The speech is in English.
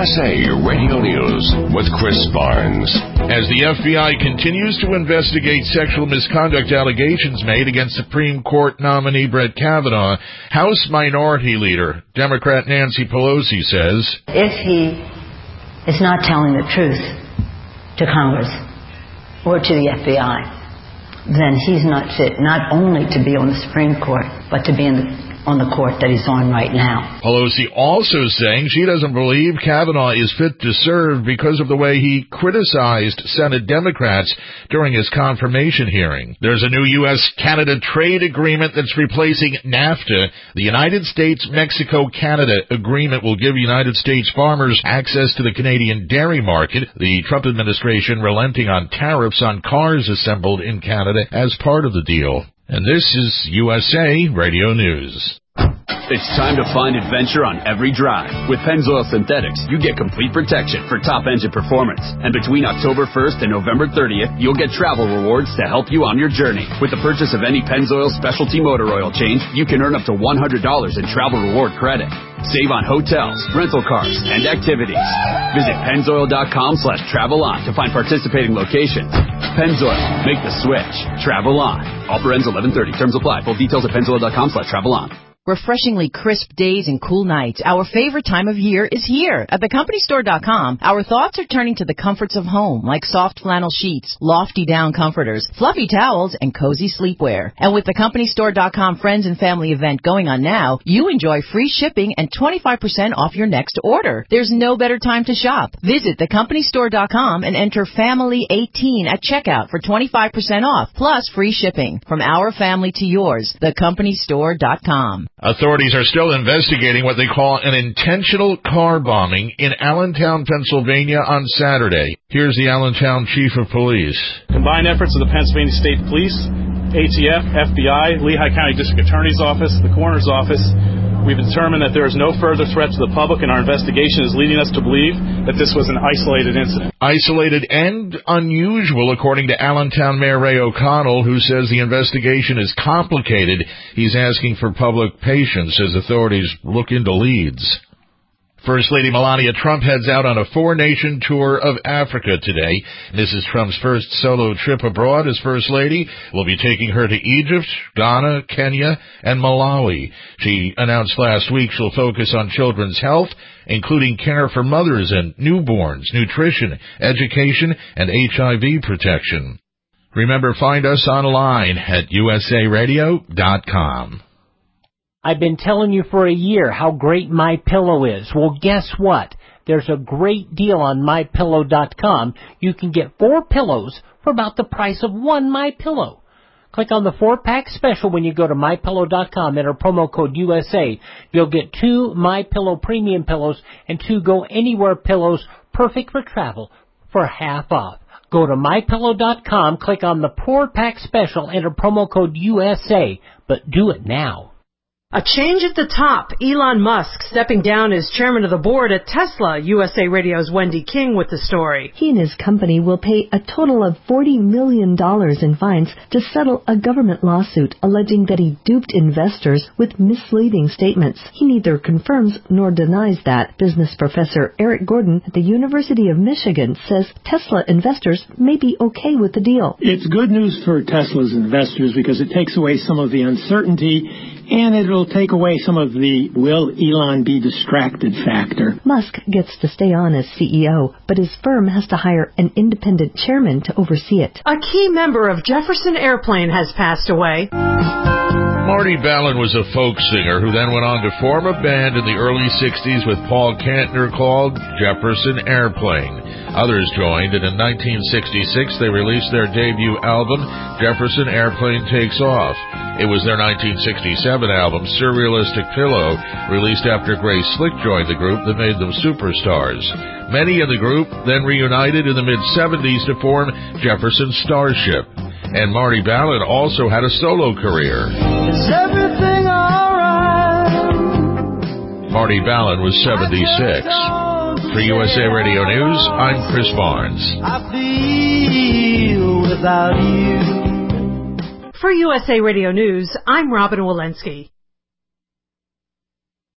USA Radio News with Chris Barnes. As the FBI continues to investigate sexual misconduct allegations made against Supreme Court nominee Brett Kavanaugh, House Minority Leader, Democrat Nancy Pelosi says, if he is not telling the truth to Congress or to the FBI, then he's not fit not only to be on the Supreme Court, but to be on the court that he's on right now. Pelosi also saying she doesn't believe Kavanaugh is fit to serve because of the way he criticized Senate Democrats during his confirmation hearing. There's a new U.S.-Canada trade agreement that's replacing NAFTA. The United States-Mexico-Canada agreement will give United States farmers access to the Canadian dairy market. The Trump administration relenting on tariffs on cars assembled in Canada as part of the deal. And this is USA Radio News. It's time to find adventure on every drive. With Pennzoil Synthetics, you get complete protection for top engine performance. And between October 1st and November 30th, you'll get travel rewards to help you on your journey. With the purchase of any Pennzoil specialty motor oil change, you can earn up to $100 in travel reward credit. Save on hotels, rental cars, and activities. Visit Pennzoil.com/travel-on to find participating locations. Pennzoil, make the switch. Travel on. Offer ends 11/30. Terms apply. Full details at Pennzoil.com/travel-on. Refreshingly crisp days and cool nights. Our favorite time of year is here. At thecompanystore.com, our thoughts are turning to the comforts of home, like soft flannel sheets, lofty down comforters, fluffy towels, and cozy sleepwear. And with the companystore.com Friends and Family event going on now, you enjoy free shipping and 25% off your next order. There's no better time to shop. Visit thecompanystore.com and enter FAMILY18 at checkout for 25% off, plus free shipping. From our family to yours, thecompanystore.com. Authorities are still investigating what they call an intentional car bombing in Allentown, Pennsylvania on Saturday. Here's the Allentown Chief of Police. Combined efforts of the Pennsylvania State Police, ATF, FBI, Lehigh County District Attorney's Office, the Coroner's Office, we've determined that there is no further threat to the public, and our investigation is leading us to believe that this was an isolated incident. Isolated and unusual, according to Allentown Mayor Ray O'Connell, who says the investigation is complicated. He's asking for public patience as authorities look into leads. First Lady Melania Trump heads out on a four-nation tour of Africa today. This is Trump's first solo trip abroad as First Lady. Will be taking her to Egypt, Ghana, Kenya, and Malawi. She announced last week she'll focus on children's health, including care for mothers and newborns, nutrition, education, and HIV protection. Remember, find us online at usaradio.com. I've been telling you for a year how great MyPillow is. Well, guess what? There's a great deal on MyPillow.com. You can get 4 pillows for about the price of 1 MyPillow. Click on the 4-pack special when you go to MyPillow.com. Enter promo code USA. You'll get 2 MyPillow premium pillows and 2 Go Anywhere pillows, perfect for travel, for half off. Go to MyPillow.com, click on the 4-pack special, enter promo code USA, but do it now. A change at the top. Elon Musk stepping down as chairman of the board at Tesla. USA Radio's Wendy King with the story. He and his company will pay a total of $40 million in fines to settle a government lawsuit alleging that he duped investors with misleading statements. He neither confirms nor denies that. Business professor Eric Gordon at the University of Michigan says Tesla investors may be okay with the deal. It's good news for Tesla's investors because it takes away some of the uncertainty, and it'll take away some of the will Elon be distracted factor. Musk gets to stay on as CEO, but his firm has to hire an independent chairman to oversee it. A key member of Jefferson Airplane has passed away. Marty Ballin was a folk singer who then went on to form a band in the early 60s with Paul Kantner called Jefferson Airplane. Others joined, and in 1966 they released their debut album, Jefferson Airplane Takes Off. It was their 1967 album, Surrealistic Pillow, released after Grace Slick joined the group, that made them superstars. Many in the group then reunited in the mid-70s to form Jefferson Starship. And Marty Ballin also had a solo career. Is everything alright? Marty Ballin was 76. For USA Radio News, I'm Chris Barnes. I feel without you. For USA Radio News, I'm Robin Walensky.